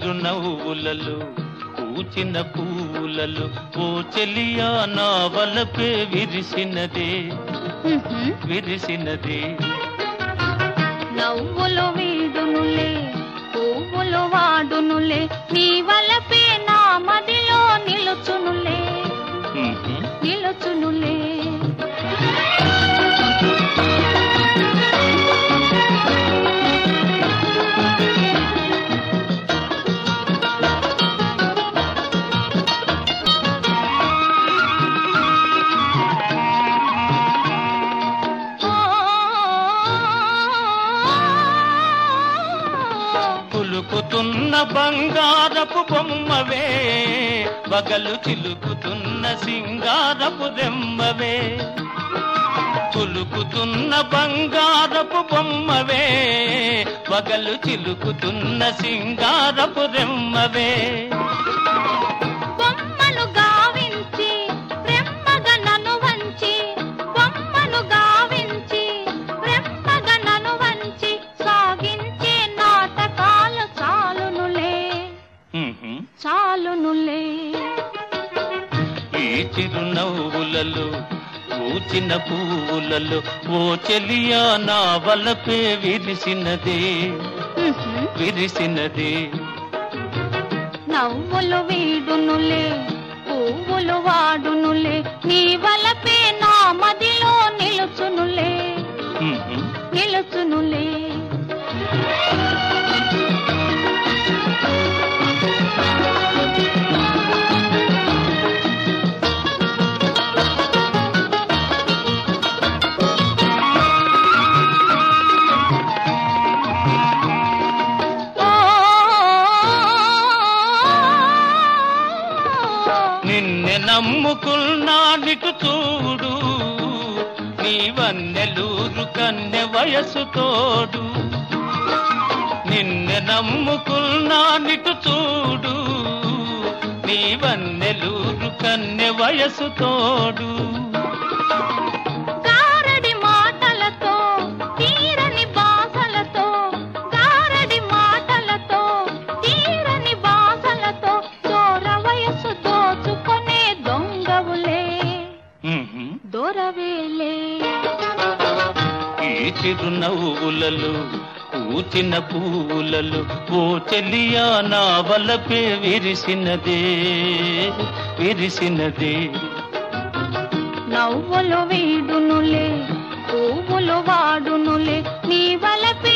చిరునవ్వులలో పూచిన పూలలో ఓ చెలియా నా వలపే విరిసినదే విరిసినదే. నవ్వులు వీడునులే పువ్వులు వాడునులే నీ వలపే నా మదిలో నిలుచునులే నిలుచునులే. పులుకుతున్న బంగారపు బొమ్మవే వగలు చిలుకుతున్న సింగారపు రెమ్మవే. పులుకుతున్న బంగారపు బొమ్మవే వగలు చిలుకుతున్న సింగారపు రెమ్మవే. బొమ్మను గావించి బ్రహ్మగా నన్ను వంచి బొమ్మను గావించి బ్రహ్మగా నన్ను వంచి సాగించే నాటకాలు చాలునులే చాలునులే. ఈ చిరునవ్వులలో పూచిన పువ్వులలో ఓ చెలియా నా వలపే విరిసినదే విరిసినదే. నవ్వులు వీడునులే పువ్వులు వాడునులే నీ వలపే నా మదిలో నిలుచునులే నిలుచునులే. నిన్నే నమ్ముకున్నా నిటు చూడు నీ వన్నెలూరు కన్నె వయసు తోడు. నిన్నే నమ్ముకున్నా నిటు చూడు నీ వన్నెలూరు కన్నె వయసు తోడు. గారడి మాటలతో తీరని బాసలతో గారడి మాటలతో తీరని బాసలతో దూర వయసు దోచుకొనే దొంగవులే దొరవేలే. ఈ చిరునవ్వులలో పూచిన పూలలో ఓ చెలియా నా వలపే విరిసినదే విరిసినదే. నవ్వులు వీడునులే పువ్వులు వాడునులే నీ వలపే